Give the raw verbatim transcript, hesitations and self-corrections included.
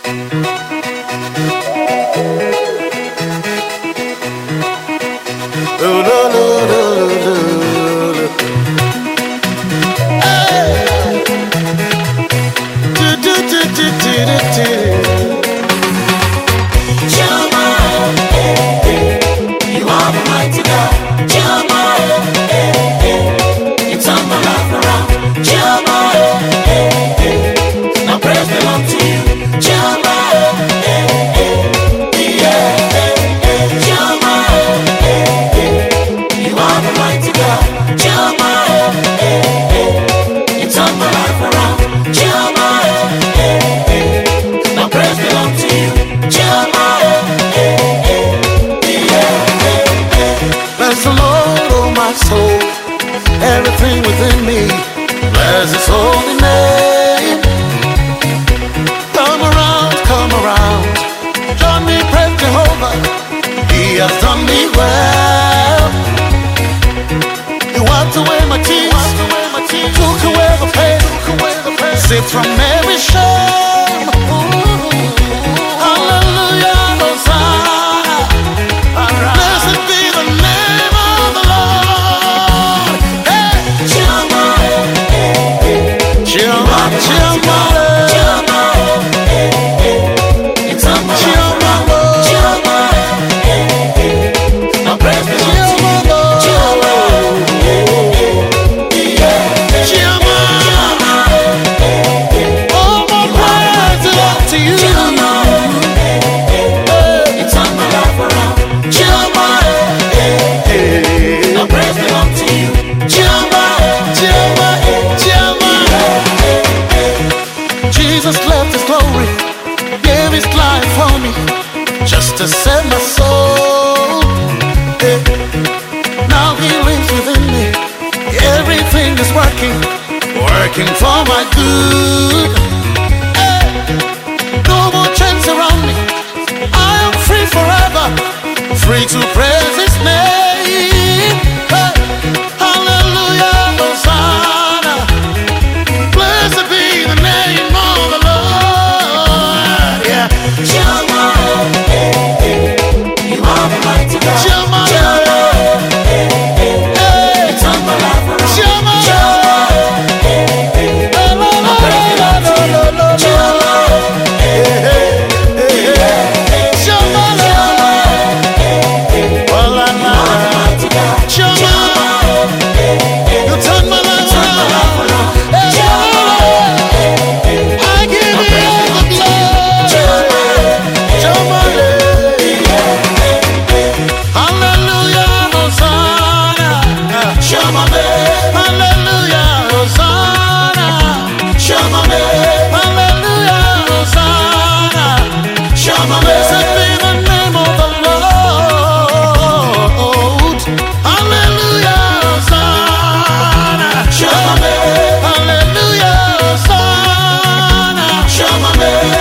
Everything within me, bless His holy name. Come around, come around, join me, praise Jehovah. He has done me well. He wiped away my tears, took away the pain, saved from every shame. Hallelujah, Hosanna. Blessed be the name of the Lord. Jesus left His glory, gave His life for me, just to save my soul. Yeah. Now He lives within me. Everything is working, working for my good. Yeah. No more chains around me. I am free forever, free to praise His name. Hey. Hallelujah, Hosanna. Blessed be the name of the Lord. Yeah. Shema, eh, eh. You are the mighty God. Shema, Shema, eh, eh. You turn my life around. Shema, Shema, eh, eh. La la la la la la. Shema, eh, eh, eh. Shema, eh, eh. La la la. Shema, eh, eh. You turn my life around. I give you all the glory. Hallelujah, Hosanna. Hallelujah, Hosanna. Hallelujah, Hosanna. Blessed be the name of the Lord. Hallelujah, Hosanna. Hallelujah, Hosanna.